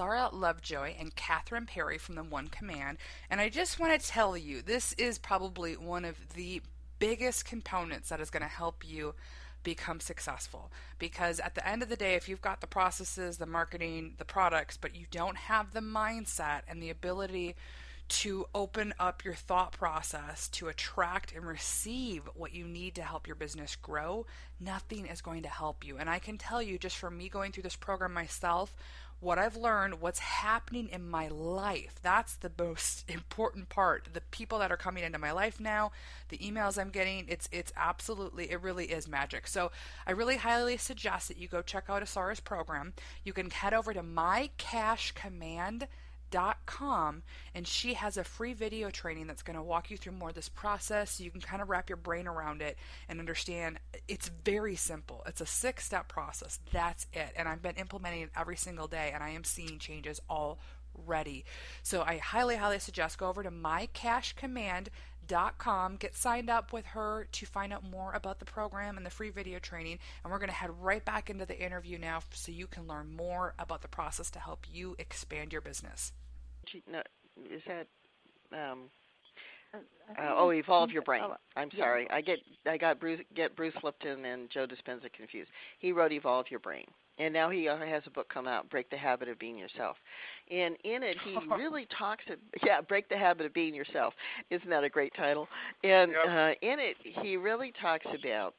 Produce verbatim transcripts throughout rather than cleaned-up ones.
Sarah Lovejoy and Catherine Perry from the One Command, and I just want to tell you, this is probably one of the biggest components that is going to help you become successful. Because at the end of the day, if you've got the processes, the marketing, the products, but you don't have the mindset and the ability to open up your thought process to attract and receive what you need to help your business grow, nothing is going to help you. And I can tell you, just from me going through this program myself, what I've learned, what's happening in my life, that's the most important part. The people that are coming into my life now, the emails I'm getting, it's it's absolutely, it really is magic. So I really highly suggest that you go check out Asara's program. You can head over to my cash command dot com, and she has a free video training that's going to walk you through more of this process so you can kind of wrap your brain around it and understand it's very simple. It's a six-step process. That's it. And I've been implementing it every single day, and I am seeing changes already. So I highly, highly suggest go over to my cash command dot com, get signed up with her to find out more about the program and the free video training, and we're going to head right back into the interview now so you can learn more about the process to help you expand your business. No, is that um, uh, oh, evolve your brain? I'm sorry, I get I got Bruce get Bruce Lipton and Joe Dispenza confused. He wrote Evolve Your Brain, and now he has a book come out, Break the Habit of Being Yourself. And in it, he really talks, yeah, Break the Habit of Being Yourself. Isn't that a great title? And yep. uh, in it, he really talks about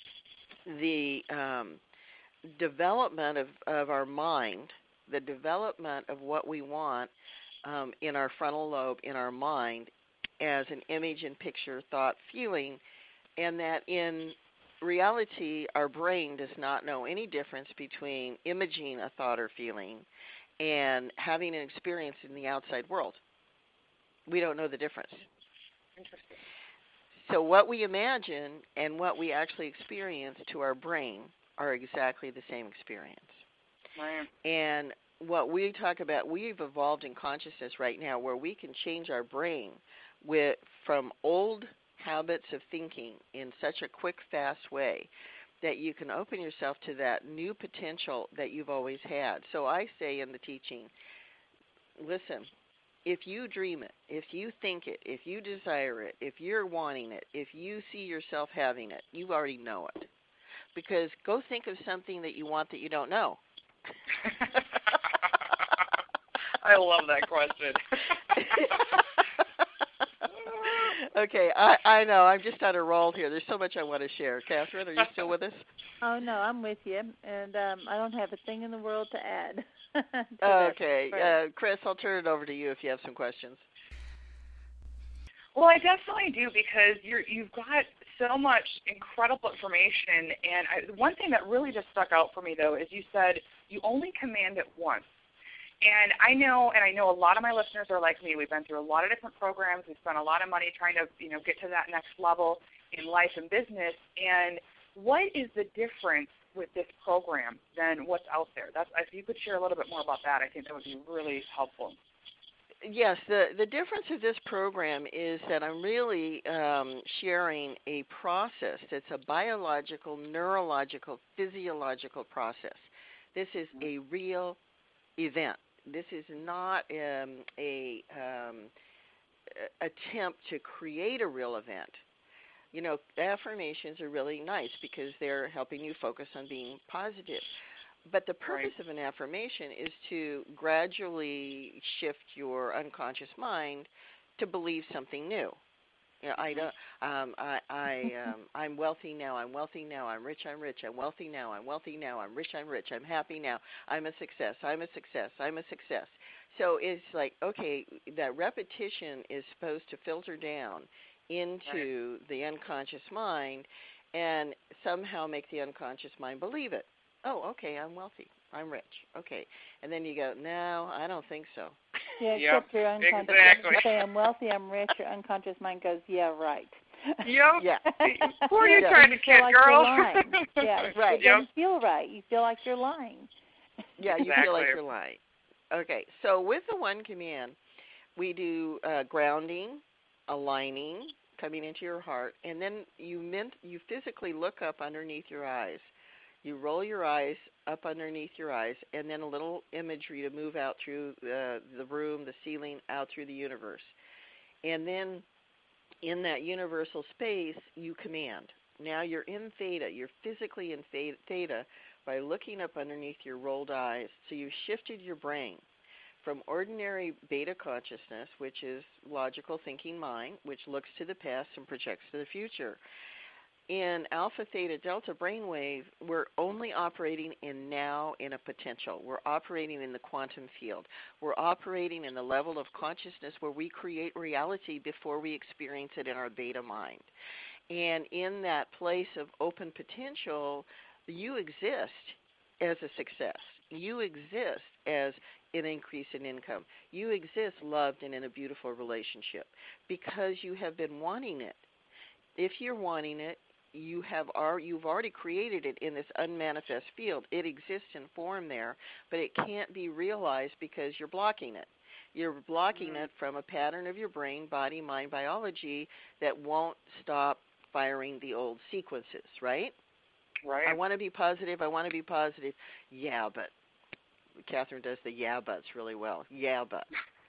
the um, development of, of our mind, the development of what we want um, in our frontal lobe, in our mind, as an image and picture, thought, feeling, and that in reality, our brain does not know any difference between imaging a thought or feeling and having an experience in the outside world. We don't know the difference. Interesting. So what we imagine and what we actually experience to our brain are exactly the same experience. Right. And what we talk about, we've evolved in consciousness right now where we can change our brain with from old habits of thinking in such a quick, fast way that you can open yourself to that new potential that you've always had. So I say in the teaching, listen, if you dream it, if you think it, if you desire it, if you're wanting it, if you see yourself having it, you already know it. Because go think of something that you want that you don't know. I love that question. Okay, I, I know. I'm just on a roll here. There's so much I want to share. Catherine, are you still with us? Oh, no, I'm with you, and um, I don't have a thing in the world to add. to okay. Uh, Chris, I'll turn it over to you if you have some questions. Well, I definitely do because you're, you've got so much incredible information, and I, one thing that really just stuck out for me, though, is you said you only command it once. And I know, and I know a lot of my listeners are like me. We've been through a lot of different programs. We've spent a lot of money trying to, you know, get to that next level in life and business. And what is the difference with this program than what's out there? That's, if you could share a little bit more about that, I think that would be really helpful. Yes, the, the difference of this program is that I'm really um, sharing a process that's a biological, neurological, physiological process. This is a real event. This is not um, a um, attempt to create a real event. You know, affirmations are really nice because they're helping you focus on being positive. But the purpose right. of an affirmation is to gradually shift your unconscious mind to believe something new. You know, I don't. Um, I. I. Um, I'm wealthy now. I'm wealthy now. I'm rich. I'm rich. I'm wealthy now. I'm wealthy now. I'm rich. I'm rich. I'm happy now. I'm a success. I'm a success. I'm a success. So it's like, okay, that repetition is supposed to filter down into right. the unconscious mind, and somehow make the unconscious mind believe it. Oh, okay. I'm wealthy. I'm rich. Okay, and then you go, no, I don't think so. Yeah, yep, except your unconscious exactly. you say I'm wealthy, I'm rich, your unconscious mind goes, yeah, right. Yep. Yeah. Who are you yeah. trying to kid, like girl? Yeah, right. It doesn't feel right. You feel like you're lying. Yeah, you exactly. feel like you're lying. Okay, so with the One Command, we do uh, grounding, aligning, coming into your heart, and then you meant, you physically look up underneath your eyes. You roll your eyes up underneath your eyes, and then a little imagery to move out through uh, the room, the ceiling, out through the universe. And then in that universal space, you command. Now you're in theta. You're physically in theta by looking up underneath your rolled eyes. So you've shifted your brain from ordinary beta consciousness, which is logical thinking mind, which looks to the past and projects to the future. In alpha, theta, delta brainwave, we're only operating in now in a potential. We're operating in the quantum field. We're operating in the level of consciousness where we create reality before we experience it in our beta mind. And in that place of open potential, you exist as a success. You exist as an increase in income. You exist loved and in a beautiful relationship because you have been wanting it. If you're wanting it, you have ar- you've already created it in this unmanifest field. It exists in form there, but it can't be realized because you're blocking it. You're blocking mm-hmm. it from a pattern of your brain, body, mind, biology that won't stop firing the old sequences, right? Right. I want to be positive. I want to be positive. Yeah, but Catherine does the yeah buts really well. Yeah, but.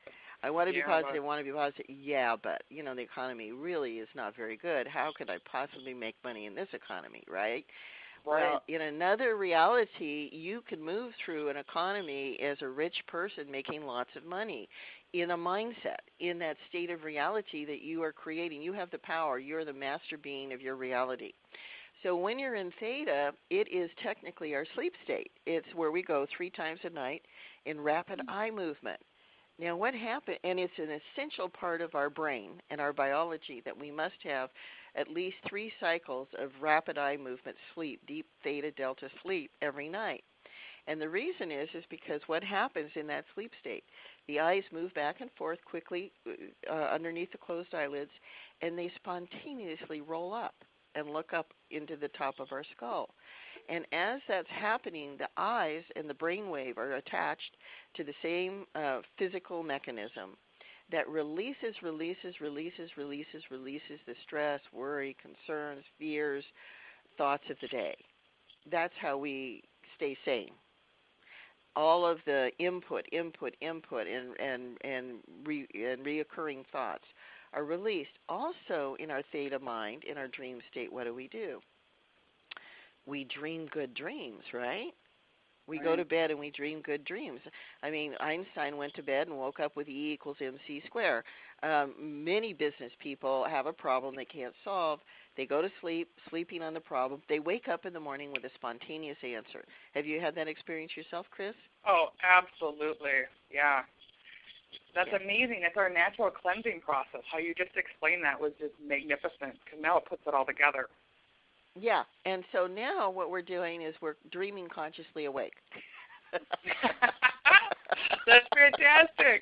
I want to be yeah, positive, I want to be positive. Yeah, but, you know, the economy really is not very good. How could I possibly make money in this economy, right? Right. Well, in another reality, you can move through an economy as a rich person making lots of money in a mindset, in that state of reality that you are creating. You have the power. You're the master being of your reality. So when you're in theta, it is technically our sleep state. It's where we go three times a night in rapid eye movement. Now, what happened, and it's an essential part of our brain and our biology that we must have at least three cycles of rapid eye movement sleep, deep theta delta sleep every night. And the reason is is because what happens in that sleep state, the eyes move back and forth quickly uh, underneath the closed eyelids, and they spontaneously roll up and look up into the top of our skull. And as that's happening, the eyes and the brainwave are attached to the same uh, physical mechanism that releases, releases, releases, releases, releases the stress, worry, concerns, fears, thoughts of the day. That's how we stay sane. All of the input, input, input, and and and, re, and reoccurring thoughts are released. Also, in our theta mind, in our dream state, what do we do? We dream good dreams, right? We right. go to bed and we dream good dreams. I mean, Einstein went to bed and woke up with E equals mc squared. Um, many business people have a problem they can't solve. They go to sleep, sleeping on the problem. They wake up in the morning with a spontaneous answer. Have you had that experience yourself, Chris? Oh, absolutely. Yeah. That's yeah. amazing. It's our natural cleansing process. How you just explained that was just magnificent because now it puts it all together. Yeah, and so now what we're doing is we're dreaming consciously awake. That's fantastic.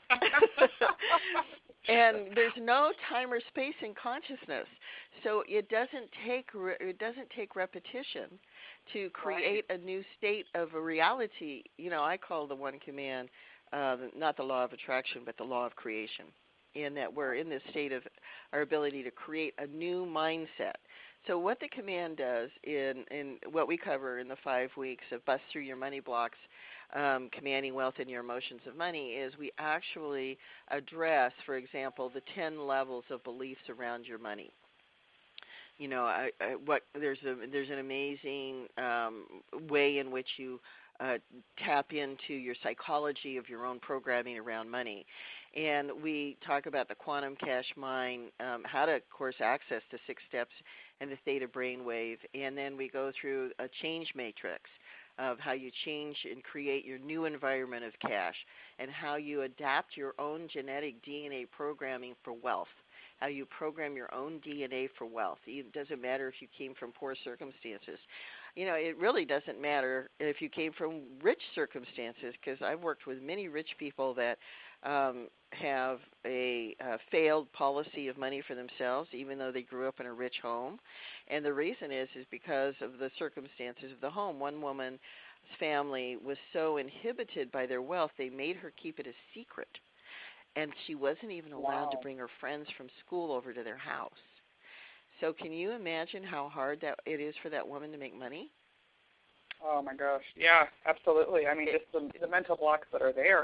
And there's no time or space in consciousness, so it doesn't take re- it doesn't take repetition to create right. a new state of a reality. You know, I call the one command uh, not the law of attraction, but the law of creation. In that we're in this state of our ability to create a new mindset. So what the command does in, in what we cover in the five weeks of Bust Through Your Money Blocks, um, Commanding Wealth in Your Emotions of Money, is we actually address, for example, the ten levels of beliefs around your money. You know, I, I, what there's a there's an amazing um, way in which you uh, tap into your psychology of your own programming around money. And we talk about the quantum cash mind, um, how to, of course, access the six steps and the theta brainwave. And then we go through a change matrix of how you change and create your new environment of cash and how you adapt your own genetic D N A programming for wealth, how you program your own D N A for wealth. It doesn't matter if you came from poor circumstances. You know, it really doesn't matter if you came from rich circumstances, because I've worked with many rich people that um, have a uh, failed policy of money for themselves, even though they grew up in a rich home. And the reason is is because of the circumstances of the home. One woman's family was so inhibited by their wealth, they made her keep it a secret. And she wasn't even allowed wow. to bring her friends from school over to their house. So can you imagine how hard that it is for that woman to make money? Oh my gosh, yeah, absolutely. I mean, just the, the mental blocks that are there.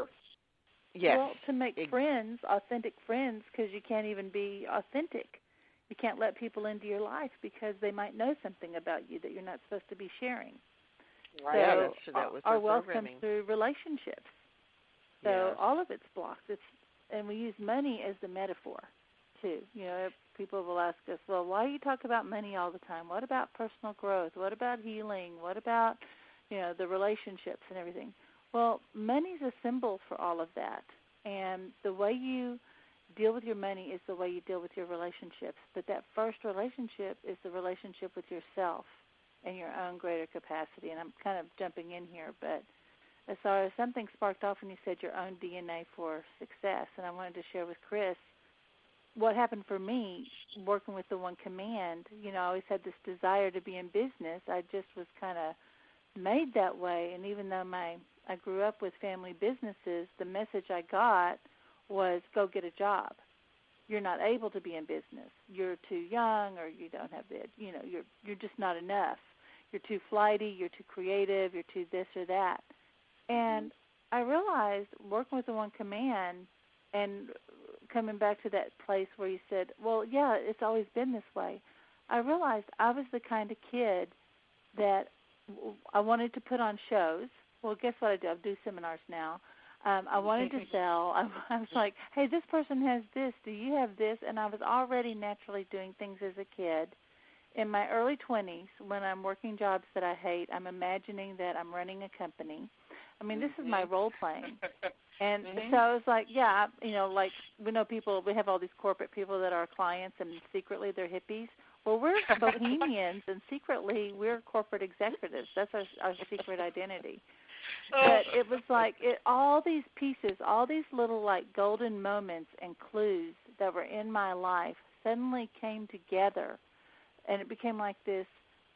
Yes. Well, to make it, friends, authentic friends, because you can't even be authentic. You can't let people into your life because they might know something about you that you're not supposed to be sharing. Right. So yeah, that's, that was our wealth programming. comes through relationships. So yes. all of it's blocked. It's, and we use money as the metaphor, too. You know, people will ask us, well, why do you talk about money all the time? What about personal growth? What about healing? What about, you know, the relationships and everything? Well, money's a symbol for all of that. And the way you deal with your money is the way you deal with your relationships. But that first relationship is the relationship with yourself and your own greater capacity. And I'm kind of jumping in here, but as far as something sparked off when you said your own D N A for success, and I wanted to share with Chris what happened for me working with the One Command. You know, I always had this desire to be in business. I just was kind of made that way, and even though my I grew up with family businesses, the message I got was go get a job. You're not able to be in business. You're too young, or you don't have the, you know, you're you're just not enough. You're too flighty, you're too creative, you're too this or that. And I realized working with the One Command and coming back to that place where you said, well, yeah, it's always been this way. I realized I was the kind of kid that I wanted to put on shows. Well, guess what I do? I do seminars now. Um, I wanted to sell. I, I was like, hey, this person has this. Do you have this? And I was already naturally doing things as a kid. In my early twenties, when I'm working jobs that I hate, I'm imagining that I'm running a company. I mean, this is my role playing. And mm-hmm. so I was like, yeah, you know, like we know people, we have all these corporate people that are clients and secretly they're hippies. Well, we're bohemians and secretly we're corporate executives. That's our, our secret identity. But it was like it, all these pieces, all these little like golden moments and clues that were in my life suddenly came together. And it became like this,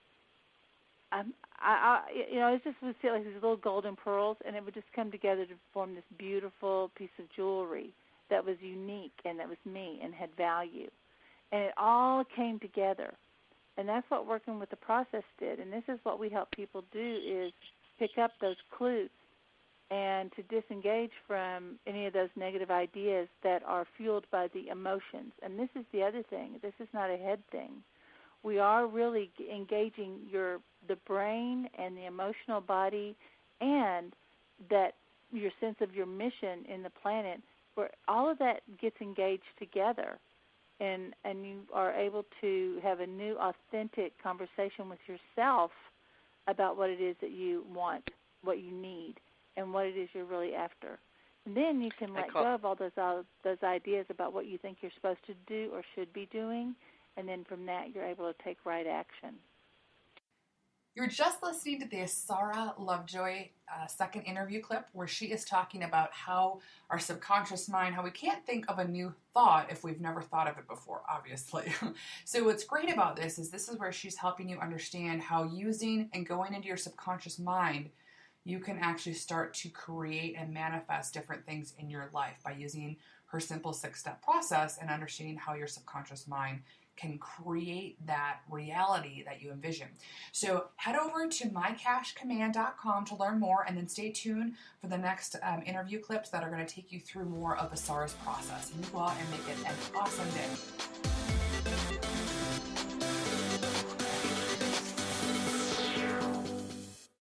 um, I, I, you know, it just would feel like these little golden pearls, and it would just come together to form this beautiful piece of jewelry that was unique and that was me and had value. And it all came together. And that's what working with the process did. And this is what we help people do is pick up those clues and to disengage from any of those negative ideas that are fueled by the emotions. And this is the other thing. This is not a head thing. We are really engaging your the brain and the emotional body and that your sense of your mission in the planet, where all of that gets engaged together, and and you are able to have a new, authentic conversation with yourself about what it is that you want, what you need, and what it is you're really after. And then you can let go of all those uh, those ideas about what you think you're supposed to do or should be doing. And then from that, you're able to take right action. You're just listening to the Sarah Lovejoy uh, second interview clip where she is talking about how our subconscious mind, how we can't think of a new thought if we've never thought of it before, obviously. So what's great about this is this is where she's helping you understand how using and going into your subconscious mind, you can actually start to create and manifest different things in your life by using her simple six-step process and understanding how your subconscious mind can create that reality that you envision. So head over to my cash command dot com to learn more, and then stay tuned for the next um, interview clips that are going to take you through more of Asara's process. And you go out and make it an awesome day.